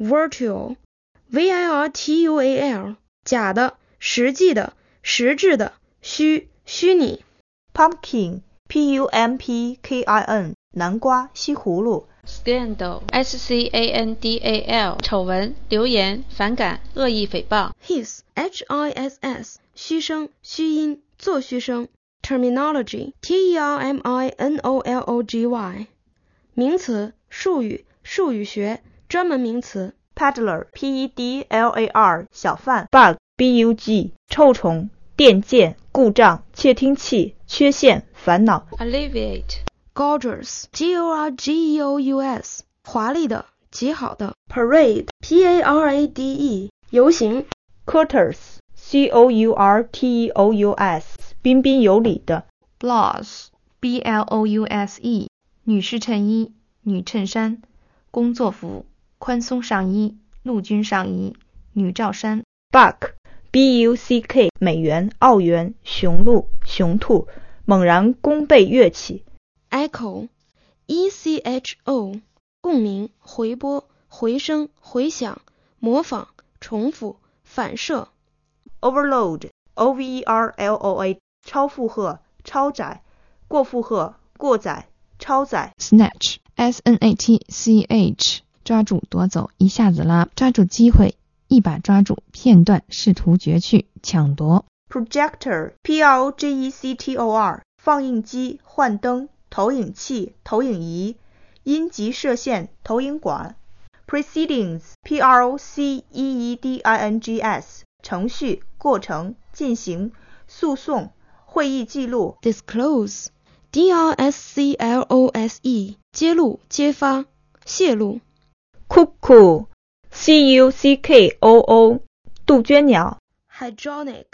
virtual virtual 假的，实际的，实质的，虚拟。 pumpkin pumpkin 南瓜，西葫芦。 scandal scandal 丑闻，流言，反感，恶意诽谤。 hiss hiss 虚声，虚音，做虚声。terminology terminology 名词，术语，术语学，专门名词。 peddler pedlar 小贩。bug bug 臭虫，电键，故障，窃听器，缺陷，烦恼。 alleviate gorgeous gorgeous 华丽的，极好的。parade parade 游行。 courteous courteous 彬彬有礼的。 blouse blouse 女士衬衣，女衬衫，工作服，宽松上衣，陆军上衣，女罩衫。 buck buck 美元，澳元，雄鹿，雄兔，猛然弓背跃起。 echo echo 共鸣，回波，回声，回响，模仿，重复，反射。 overload overload 超负荷，超载，过负荷，过载，超载。 snatch snatch 抓住，夺走，一下子拉，抓住机会，一把抓住，片段，试图攫去，抢夺。 projector projector 放映机，幻灯，投影器，投影仪，阴极射线，投影管。proceedings proceedings 程序，过程，进行，诉讼，会议记录。 disclose disclose 揭露，揭发，泄露。 cuckoo cuckoo 杜鹃鸟。 hydraulic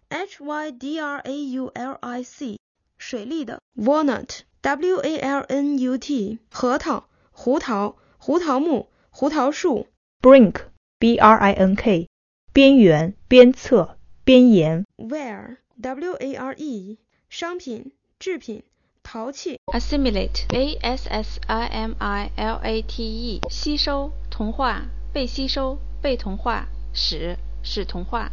hydraulic 水力的。walnut walnut 核桃，胡桃，胡桃木，胡桃树。 brink brink 边缘，边侧，边沿。 ware ware 商品，制品，陶器。 assimilate assimilate 吸收，同化，被吸收，被同化，使同化。